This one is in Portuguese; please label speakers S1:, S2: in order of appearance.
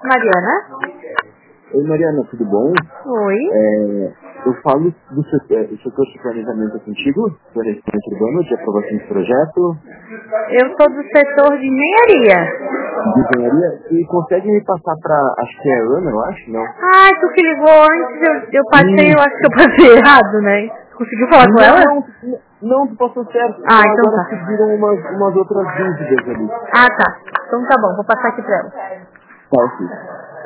S1: Mariana?
S2: Oi, Mariana, tudo bom?
S1: Oi.
S2: Eu falo do setor de planejamento contigo, do Restaurante Urbano, de aprovação de projeto.
S1: Eu sou do setor de engenharia.
S2: De engenharia. E consegue me passar para, acho que é a Ana, eu acho, não?
S1: Ah, tu que ligou antes, eu passei, eu acho que eu passei errado, né? Conseguiu falar com ela?
S2: Não, tu passou certo.
S1: Ah, então
S2: agora
S1: tá.
S2: surgiram umas outras dúvidas ali.
S1: Ah, tá. Então tá bom, vou passar aqui pra ela.
S2: Tá, ok.